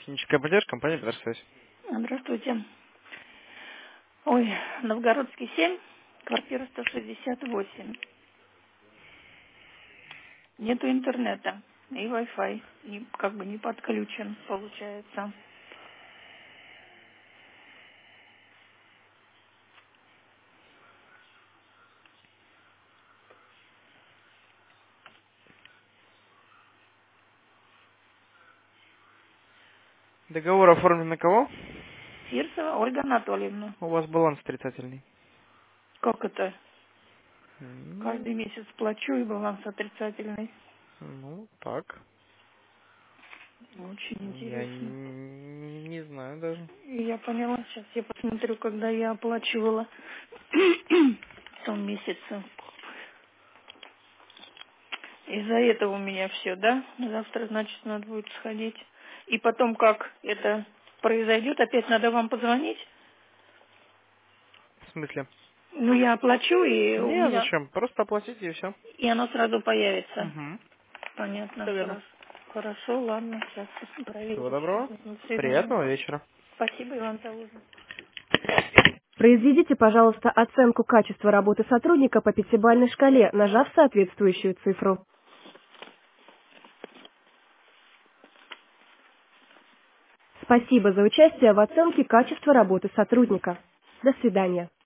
Техническая поддержка, компания «Петерсвязь». Здравствуйте. Ой, Новгородский 7, квартира 168. Нету интернета и Wi-Fi. Как бы не подключен, получается. Договор оформлен на кого? Фирсова Ольга Анатольевна. У вас баланс отрицательный. Как это? Ну, Каждый месяц плачу и баланс отрицательный. ну, так. Очень Я интересно. не знаю даже. И я поняла, сейчас я посмотрю, когда я оплачивала в том месяце. Из-за этого у меня все, да? Завтра, значит, надо будет сходить. И потом, как это произойдет, опять надо вам позвонить? В смысле? Ну, я оплачу, и у Не, меня... зачем? Просто оплатите и все. И оно сразу появится. Угу. Понятно, Все верно. хорошо. Хорошо, ладно, сейчас Всего проверю. доброго. До свидания. Приятного вечера. Спасибо, Иван Талузин. Произведите, пожалуйста, оценку качества работы сотрудника по пятибалльной шкале, нажав соответствующую цифру. Спасибо за участие в оценке качества работы сотрудника. До свидания.